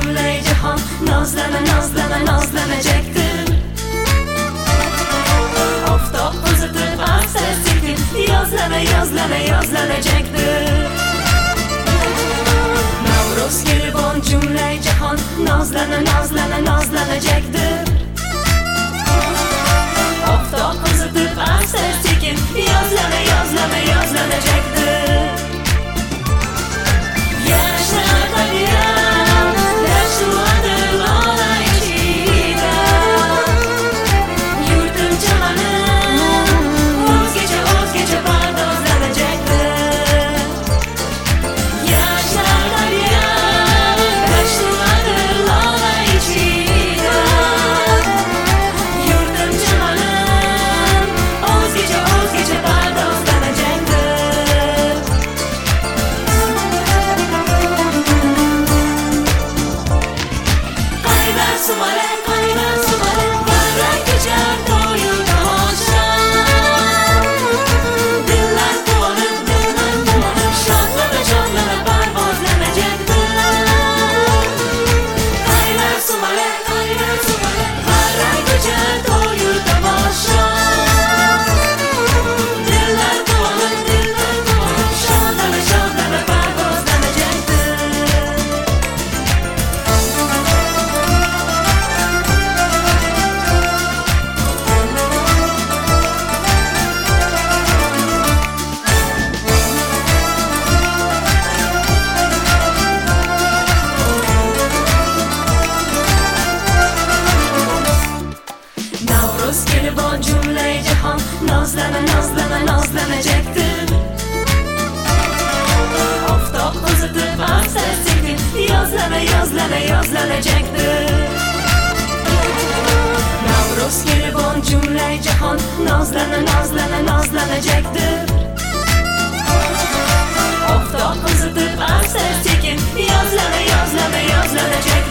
cümle cihan nazlana nazlana nazlanacaktır. Oftob uzatıp aksa sekin yazlana yazlana yazlanacaktır. Navruz gelibon cümle cihan nazlana nazlana nazlanacaktır. Oftob uzatıp aksa sekin yazlana yazlana yazlanacaktır. Gelibon cümle cihan nazlana nazlana nazlanacaktır. Oftob uzatıp aksa sekin yazlana yazlana yazlanacaktır. Navruz gelibon cümle cihan nazlana nazlana nazlanacaktır. Oftob uzatıp aksa sekin yazlana yazlana yazlanacaktır.